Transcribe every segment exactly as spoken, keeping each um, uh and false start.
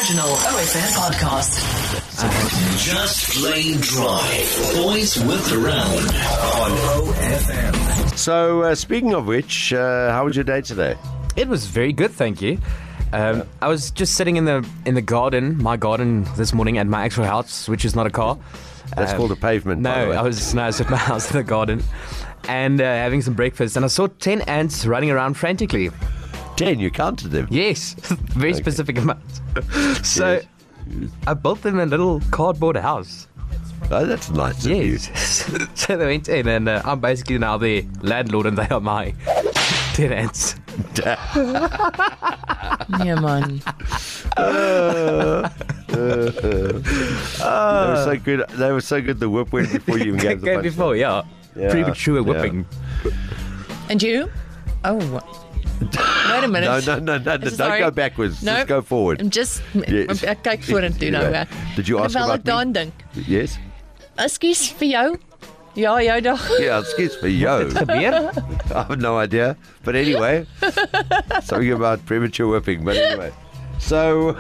original O F M podcast. Just Plain Drive. Boys with around on O F M. So, uh, speaking of which, uh, how was your day today? It was very good, thank you. Um, yeah. I was just sitting in the in the garden, my garden this morning at my actual house, which is not a car. That's um, called a pavement. No, by the way. I was no, I was at my house in the garden, and uh, having some breakfast, and I saw ten ants running around frantically. Ten? You counted them? Yes, very Okay. specific amount. So Yes. I built them a little cardboard house. Oh, that's nice of Yes. So they went in, and uh, I'm basically now their landlord, and they are my tenants. you. Yeah, man. Uh, uh, they were so good. They were so good. The whip went before you even gave the Go punch. before, yeah. Yeah, Premature yeah. whipping. And you? Oh, wait a minute. No, no, no, no. no don't Sorry. go backwards. No. Just go forward. I'm just... Yes. Ek kyk vorentoe nou. Yeah. Ek. Did you ask Terwyl about ek daaraan me? dink. Yes. Ekskuus vir jou. Ja, jou dag. Yeah, excuse me, yo. Gebeur? I have no idea. But anyway, something about premature whipping. But anyway, so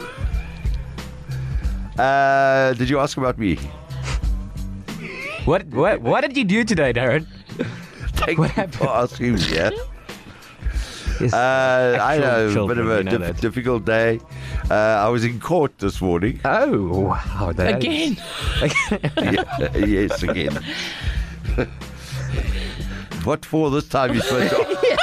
uh, did you ask about me? What what what did you do today, Darren? Thank What you happened? for asking me. Yeah. Yes, Uh, I actual know, a bit children, of a you know dif- that. difficult day. Uh, I was in court this morning. Oh, wow. That Again. Yeah, yes, again. What for this time you supposed to...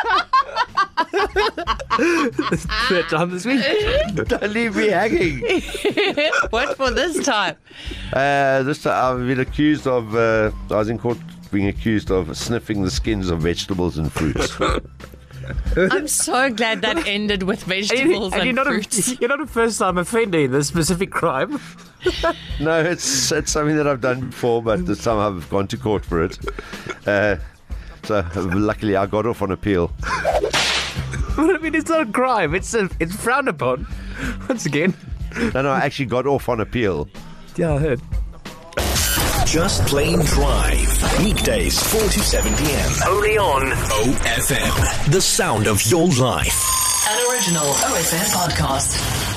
Third time this week. Don't leave me hanging. What for this time? Uh, this time I've been accused of... Uh, I was in court being accused of sniffing the skins of vegetables and fruits. I'm so glad that ended with vegetables and, and you're, not fruits. a, you're not a first-time offender in this specific crime. No, it's it's something that I've done before, but this time I've gone to court for it. Uh, so luckily I got off on appeal. But I mean, it's not a crime. It's a, it's frowned upon. Once again. No, no, I actually got off on appeal. Yeah, I heard. Just Plain Drive. Weekdays, four to seven p.m. Only on O F M. The sound of your life. An original O F M podcast.